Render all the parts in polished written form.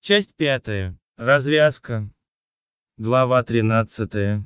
Часть 5. Развязка. Глава 13.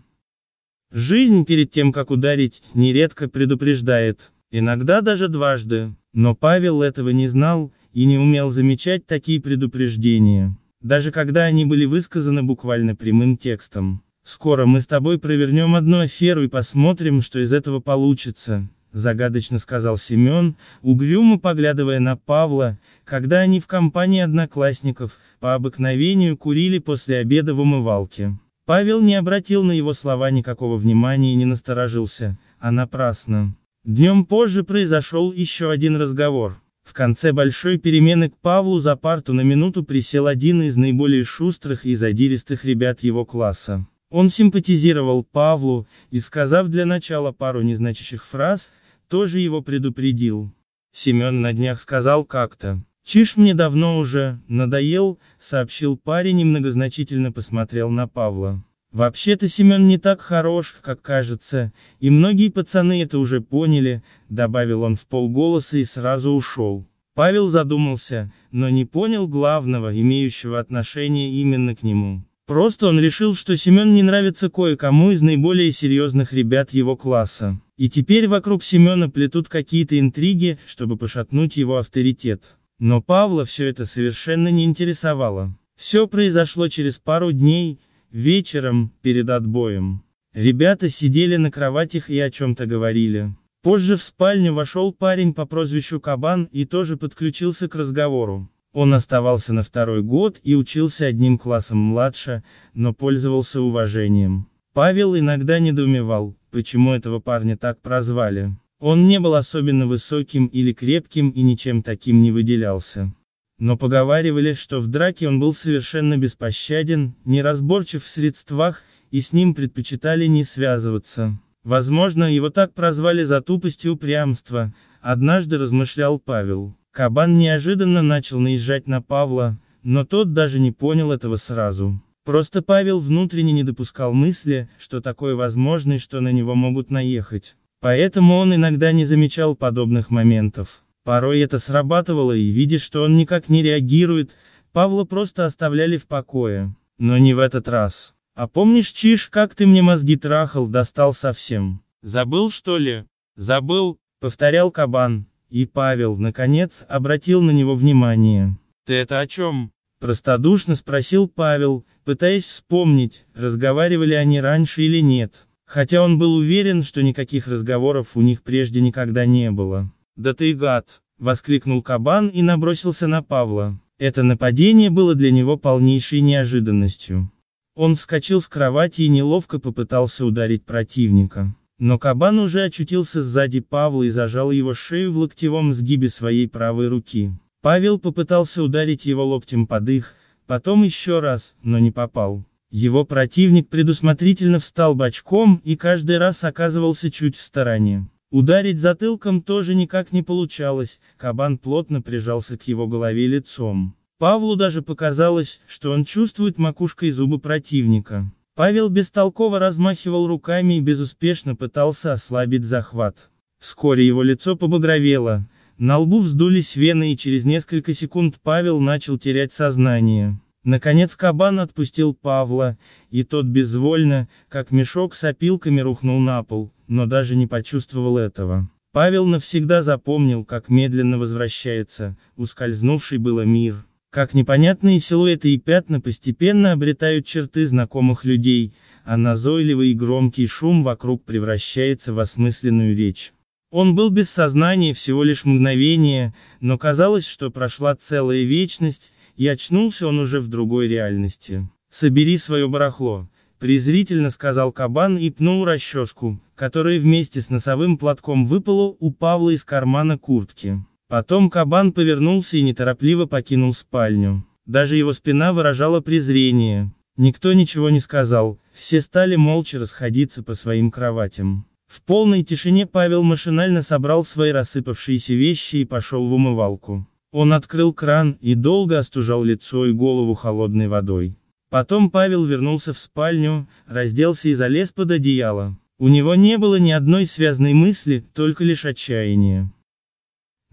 Жизнь перед тем, как ударить, нередко предупреждает, иногда даже дважды, но Павел этого не знал и не умел замечать такие предупреждения, даже когда они были высказаны буквально прямым текстом. «Скоро мы с тобой провернем одну аферу и посмотрим, что из этого получится», — загадочно сказал Семен, угрюмо поглядывая на Павла, когда они в компании одноклассников, по обыкновению курили после обеда в умывалке. Павел не обратил на его слова никакого внимания и не насторожился, а напрасно. Днем позже произошел еще один разговор. В конце большой перемены к Павлу за парту на минуту присел один из наиболее шустрых и задиристых ребят его класса. Он симпатизировал Павлу и, сказав для начала пару незначащих фраз, тоже его предупредил. Семен на днях сказал как-то: «Чиж мне давно уже надоел», — сообщил парень и многозначительно посмотрел на Павла. «Вообще-то Семен не так хорош, как кажется, и многие пацаны это уже поняли», — добавил он вполголоса и сразу ушел. Павел задумался, но не понял главного, имеющего отношение именно к нему. Просто он решил, что Семен не нравится кое-кому из наиболее серьезных ребят его класса. И теперь вокруг Семена плетут какие-то интриги, чтобы пошатнуть его авторитет. Но Павла все это совершенно не интересовало. Все произошло через пару дней, вечером, перед отбоем. Ребята сидели на кроватях и о чем-то говорили. Позже в спальню вошел парень по прозвищу Кабан и тоже подключился к разговору. Он оставался на второй год и учился одним классом младше, но пользовался уважением. Павел иногда недоумевал, почему этого парня так прозвали. Он не был особенно высоким или крепким и ничем таким не выделялся. Но поговаривали, что в драке он был совершенно беспощаден, неразборчив в средствах, и с ним предпочитали не связываться. Возможно, его так прозвали за тупость и упрямство, однажды размышлял Павел. Кабан неожиданно начал наезжать на Павла, но тот даже не понял этого сразу. Просто Павел внутренне не допускал мысли, что такое возможно и что на него могут наехать. Поэтому он иногда не замечал подобных моментов. Порой это срабатывало, и видя, что он никак не реагирует, Павла просто оставляли в покое. Но не в этот раз. «А помнишь, Чиж, как ты мне мозги трахал, достал совсем? Забыл, что ли?» «Забыл», — повторял Кабан. И Павел, наконец, обратил на него внимание. «Ты это о чем?» — простодушно спросил Павел, пытаясь вспомнить, разговаривали они раньше или нет. Хотя он был уверен, что никаких разговоров у них прежде никогда не было. «Да ты гад!» — воскликнул Кабан и набросился на Павла. Это нападение было для него полнейшей неожиданностью. Он вскочил с кровати и неловко попытался ударить противника. Но Кабан уже очутился сзади Павла и зажал его шею в локтевом сгибе своей правой руки. Павел попытался ударить его локтем под их, потом еще раз, но не попал. Его противник предусмотрительно встал бочком и каждый раз оказывался чуть в стороне. Ударить затылком тоже никак не получалось, Кабан плотно прижался к его голове лицом. Павлу даже показалось, что он чувствует макушкой зубы противника. Павел бестолково размахивал руками и безуспешно пытался ослабить захват. Вскоре его лицо побагровело, на лбу вздулись вены и через несколько секунд Павел начал терять сознание. Наконец Кабан отпустил Павла, и тот безвольно, как мешок с опилками, рухнул на пол, но даже не почувствовал этого. Павел навсегда запомнил, как медленно возвращается ускользнувший было мир. Как непонятные силуэты и пятна постепенно обретают черты знакомых людей, а назойливый и громкий шум вокруг превращается в осмысленную речь. Он был без сознания всего лишь мгновение, но казалось, что прошла целая вечность, и очнулся он уже в другой реальности. «Собери свое барахло», — презрительно сказал Кабан и пнул расческу, которая вместе с носовым платком выпала у Павла из кармана куртки. Потом Кабан повернулся и неторопливо покинул спальню. Даже его спина выражала презрение. Никто ничего не сказал, все стали молча расходиться по своим кроватям. В полной тишине Павел машинально собрал свои рассыпавшиеся вещи и пошел в умывалку. Он открыл кран и долго остужал лицо и голову холодной водой. Потом Павел вернулся в спальню, разделся и залез под одеяло. У него не было ни одной связной мысли, только лишь отчаяние.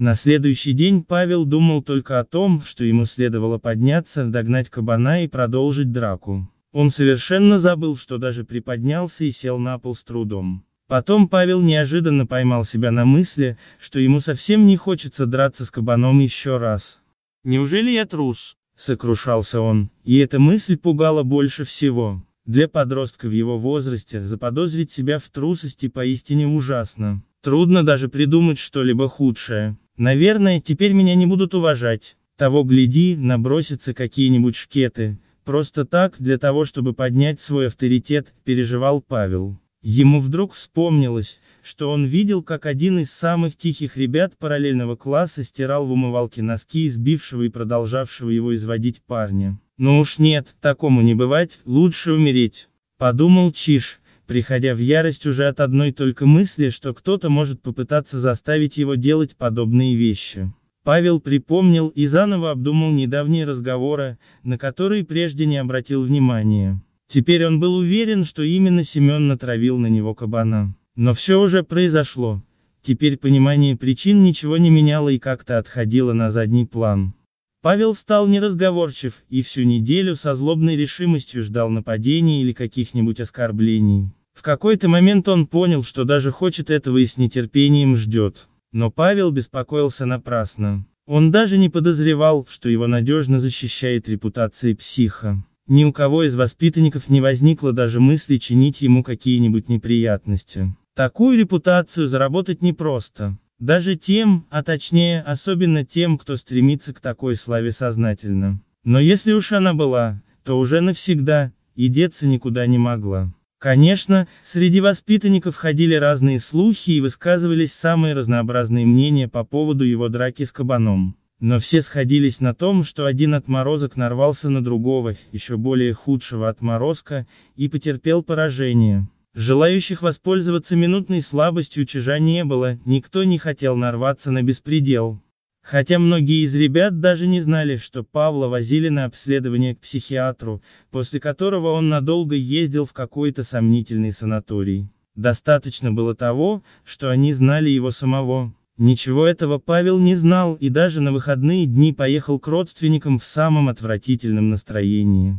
На следующий день Павел думал только о том, что ему следовало подняться, догнать кабана и продолжить драку. Он совершенно забыл, что даже приподнялся и сел на пол с трудом. Потом Павел неожиданно поймал себя на мысли, что ему совсем не хочется драться с кабаном еще раз. «Неужели я трус?» — сокрушался он, и эта мысль пугала больше всего. Для подростка в его возрасте заподозрить себя в трусости поистине ужасно. Трудно даже придумать что-либо худшее. Наверное, теперь меня не будут уважать. Того гляди, набросятся какие-нибудь шкеты. Просто так, для того, чтобы поднять свой авторитет, переживал Павел. Ему вдруг вспомнилось, что он видел, как один из самых тихих ребят параллельного класса стирал в умывалке носки избившего и продолжавшего его изводить парня. «Ну уж нет, такому не бывать, лучше умереть», — подумал Чиж, приходя в ярость уже от одной только мысли, что кто-то может попытаться заставить его делать подобные вещи. Павел припомнил и заново обдумал недавние разговоры, на которые прежде не обратил внимания. Теперь он был уверен, что именно Семен натравил на него кабана. Но все уже произошло. Теперь понимание причин ничего не меняло и как-то отходило на задний план. Павел стал неразговорчив и всю неделю со злобной решимостью ждал нападений или каких-нибудь оскорблений. В какой-то момент он понял, что даже хочет этого и с нетерпением ждет. Но Павел беспокоился напрасно. Он даже не подозревал, что его надежно защищает репутация психа. Ни у кого из воспитанников не возникло даже мысли чинить ему какие-нибудь неприятности. Такую репутацию заработать непросто. Даже тем, а точнее, особенно тем, кто стремится к такой славе сознательно. Но если уж она была, то уже навсегда, и деться никуда не могла. Конечно, среди воспитанников ходили разные слухи и высказывались самые разнообразные мнения по поводу его драки с кабаном. Но все сходились на том, что один отморозок нарвался на другого, еще более худшего отморозка, и потерпел поражение. Желающих воспользоваться минутной слабостью Чижа не было, никто не хотел нарваться на беспредел. Хотя многие из ребят даже не знали, что Павла возили на обследование к психиатру, после которого он надолго ездил в какой-то сомнительный санаторий. Достаточно было того, что они знали его самого. Ничего этого Павел не знал и даже на выходные дни поехал к родственникам в самом отвратительном настроении.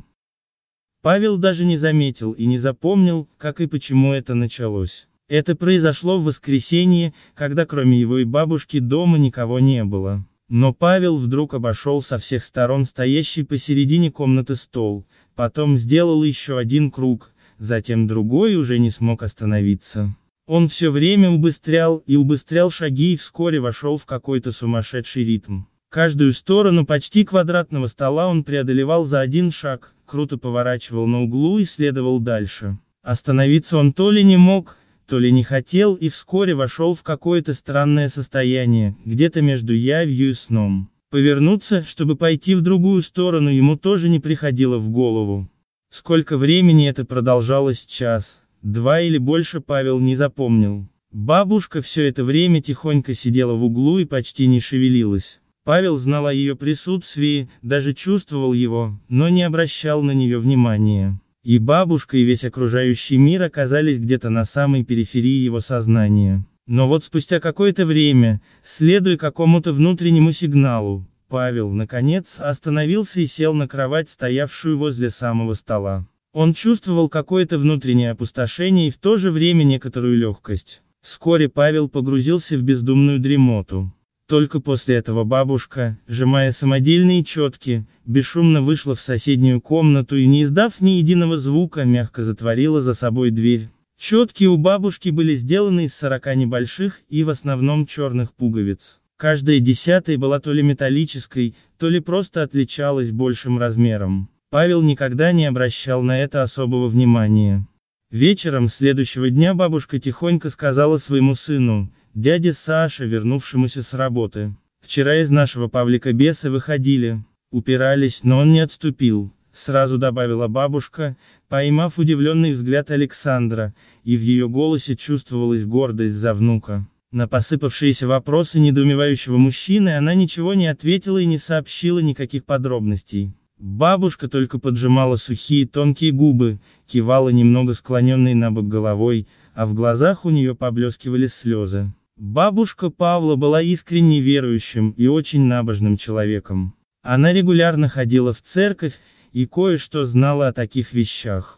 Павел даже не заметил и не запомнил, как и почему это началось. Это произошло в воскресенье, когда кроме его и бабушки дома никого не было. Но Павел вдруг обошел со всех сторон стоящий посередине комнаты стол, потом сделал еще один круг, затем другой и уже не смог остановиться. Он все время убыстрял шаги и вскоре вошел в какой-то сумасшедший ритм. Каждую сторону почти квадратного стола он преодолевал за один шаг, круто поворачивал на углу и следовал дальше. Остановиться он то ли не мог, то ли не хотел и вскоре вошел в какое-то странное состояние, где-то между явью и сном. Повернуться, чтобы пойти в другую сторону, ему тоже не приходило в голову. Сколько времени это продолжалось, час, два или больше, Павел не запомнил. Бабушка все это время тихонько сидела в углу и почти не шевелилась. Павел знал о ее присутствии, даже чувствовал его, но не обращал на нее внимания. И бабушка, и весь окружающий мир оказались где-то на самой периферии его сознания. Но вот спустя какое-то время, следуя какому-то внутреннему сигналу, Павел, наконец, остановился и сел на кровать, стоявшую возле самого стола. Он чувствовал какое-то внутреннее опустошение и в то же время некоторую легкость. Вскоре Павел погрузился в бездумную дремоту. Только после этого бабушка, сжимая самодельные четки, бесшумно вышла в соседнюю комнату и, не издав ни единого звука, мягко затворила за собой дверь. Четки у бабушки были сделаны из 40 небольших и в основном черных пуговиц. Каждая десятая была то ли металлической, то ли просто отличалась большим размером. Павел никогда не обращал на это особого внимания. Вечером следующего дня бабушка тихонько сказала своему сыну, дяде Саше, вернувшемуся с работы: «Вчера из нашего Павлика бесы выходили, упирались, но он не отступил», — сразу добавила бабушка, поймав удивленный взгляд Александра, и в ее голосе чувствовалась гордость за внука. На посыпавшиеся вопросы недоумевающего мужчины она ничего не ответила и не сообщила никаких подробностей. Бабушка только поджимала сухие тонкие губы, кивала немного склоненной на бок головой, а в глазах у нее поблескивали слезы. Бабушка Павла была искренне верующим и очень набожным человеком. Она регулярно ходила в церковь и кое-что знала о таких вещах.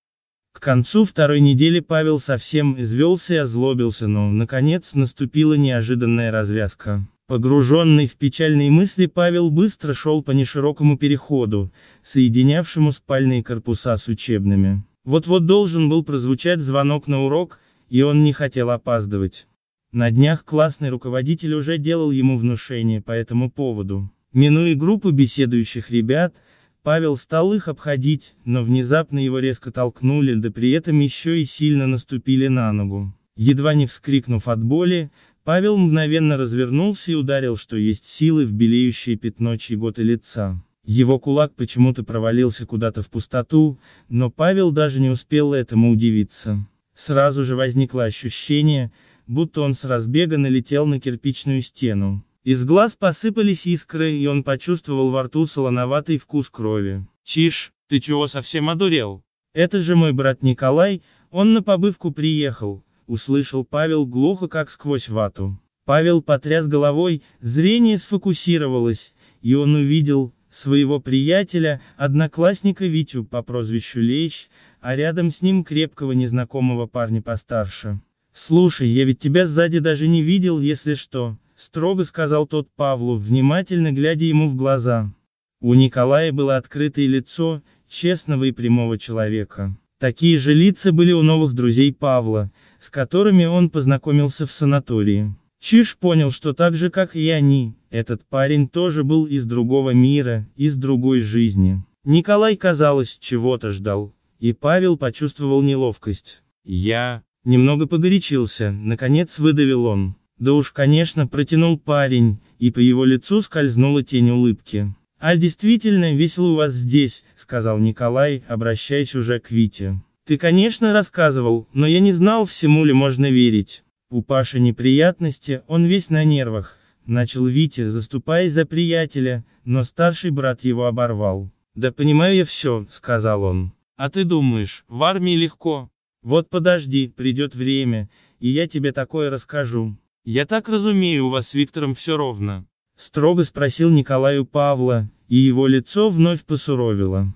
К концу второй недели Павел совсем извелся и озлобился, но, наконец, наступила неожиданная развязка. Погруженный в печальные мысли, Павел быстро шел по неширокому переходу, соединявшему спальные корпуса с учебными. Вот-вот должен был прозвучать звонок на урок, и он не хотел опаздывать. На днях классный руководитель уже делал ему внушение по этому поводу. Минуя группу беседующих ребят, Павел стал их обходить, но внезапно его резко толкнули, да при этом еще и сильно наступили на ногу. Едва не вскрикнув от боли, Павел мгновенно развернулся и ударил, что есть силы, в белеющее пятно чьего-то лица. Его кулак почему-то провалился куда-то в пустоту, но Павел даже не успел этому удивиться. Сразу же возникло ощущение, будто он с разбега налетел на кирпичную стену. Из глаз посыпались искры, и он почувствовал во рту солоноватый вкус крови. «Чиж, ты чего совсем одурел? Это же мой брат Николай, он на побывку приехал», — услышал Павел глухо, как сквозь вату. Павел потряс головой, зрение сфокусировалось, и он увидел своего приятеля, одноклассника Витю по прозвищу Лещ, а рядом с ним крепкого незнакомого парня постарше. «Слушай, я ведь тебя сзади даже не видел, если что», — строго сказал тот Павлу, внимательно глядя ему в глаза. У Николая было открытое лицо, честного и прямого человека. Такие же лица были у новых друзей Павла, с которыми он познакомился в санатории. Чиж понял, что так же, как и они, этот парень тоже был из другого мира, из другой жизни. Николай, казалось, чего-то ждал, и Павел почувствовал неловкость. «Я...» Немного погорячился, наконец выдавил он. «Да уж, конечно», — протянул парень, и по его лицу скользнула тень улыбки. «А действительно, весело у вас здесь», — сказал Николай, обращаясь уже к Вите. «Ты, конечно, рассказывал, но я не знал, всему ли можно верить». У Паши неприятности, он весь на нервах, начал Витя, заступаясь за приятеля, но старший брат его оборвал. «Да понимаю я все», — сказал он. «А ты думаешь, в армии легко? Вот подожди, придет время, и я тебе такое расскажу». «Я так разумею, у вас с Виктором все ровно?» — строго спросил Николай у Павла, и его лицо вновь посуровило.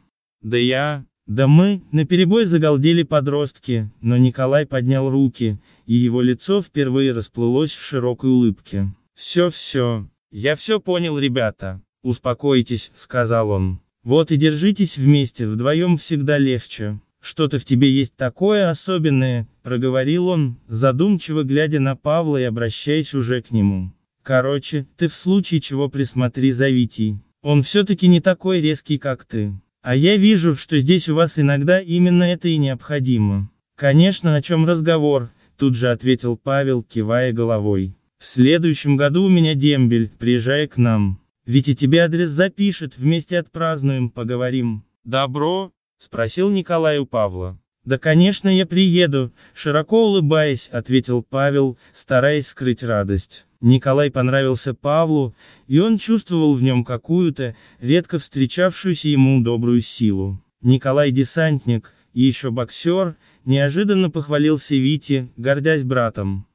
«Да мы», — наперебой загалдели подростки, но Николай поднял руки, и его лицо впервые расплылось в широкой улыбке. «Все, я все понял, ребята, успокойтесь», — сказал он. «Вот и держитесь вместе, вдвоем всегда легче. Что-то в тебе есть такое особенное», — проговорил он, задумчиво глядя на Павла и обращаясь уже к нему. «Короче, ты в случае чего присмотри за Витей. Он все-таки не такой резкий, как ты. А я вижу, что здесь у вас иногда именно это и необходимо». «Конечно, о чем разговор», — тут же ответил Павел, кивая головой. «В следующем году у меня дембель, приезжай к нам. Витя тебе адрес запишет, вместе отпразднуем, поговорим». «Добро?» — спросил Николай у Павла. «Да, конечно, я приеду», — широко улыбаясь, ответил Павел, стараясь скрыть радость. Николай понравился Павлу, и он чувствовал в нем какую-то, редко встречавшуюся ему добрую силу. Николай десантник, и еще боксер, неожиданно похвалился Вите, гордясь братом.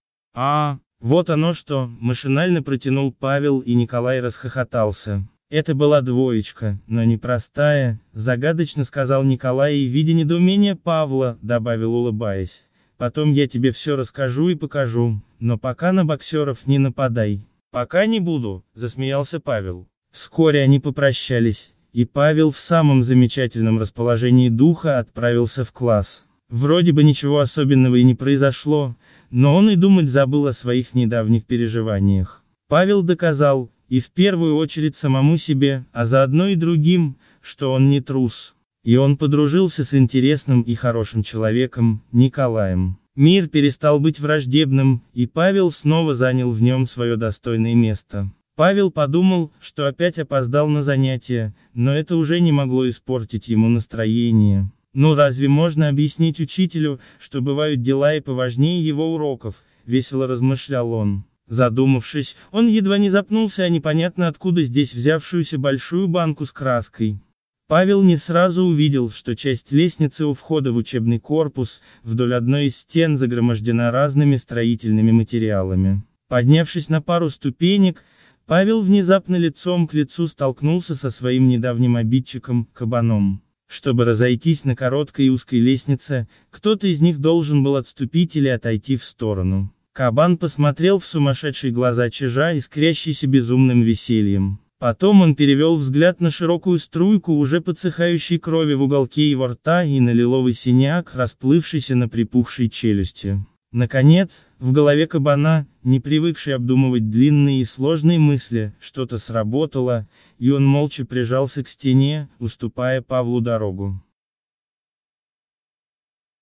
Вот оно что», — машинально протянул Павел, и Николай расхохотался. «Это была двоечка, но непростая», — загадочно сказал Николай и, видя недоумение Павла, добавил, улыбаясь. «Потом я тебе все расскажу и покажу, но пока на боксеров не нападай». «Пока не буду», — засмеялся Павел. Вскоре они попрощались, и Павел в самом замечательном расположении духа отправился в класс. Вроде бы ничего особенного и не произошло, но он и думать забыл о своих недавних переживаниях. Павел доказал, и в первую очередь самому себе, а заодно и другим, что он не трус. И он подружился с интересным и хорошим человеком, Николаем. Мир перестал быть враждебным, и Павел снова занял в нем свое достойное место. Павел подумал, что опять опоздал на занятия, но это уже не могло испортить ему настроение. Ну разве можно объяснить учителю, что бывают дела и поважнее его уроков, весело размышлял он. Задумавшись, он едва не запнулся о непонятно откуда здесь взявшуюся большую банку с краской. Павел не сразу увидел, что часть лестницы у входа в учебный корпус, вдоль одной из стен загромождена разными строительными материалами. Поднявшись на пару ступенек, Павел внезапно лицом к лицу столкнулся со своим недавним обидчиком, кабаном. Чтобы разойтись на короткой и узкой лестнице, кто-то из них должен был отступить или отойти в сторону. Кабан посмотрел в сумасшедшие глаза чижа, искрящиеся безумным весельем. Потом он перевел взгляд на широкую струйку уже подсыхающей крови в уголке его рта и на лиловый синяк, расплывшийся на припухшей челюсти. Наконец, в голове кабана, не привыкший обдумывать длинные и сложные мысли, что-то сработало, и он молча прижался к стене, уступая Павлу дорогу.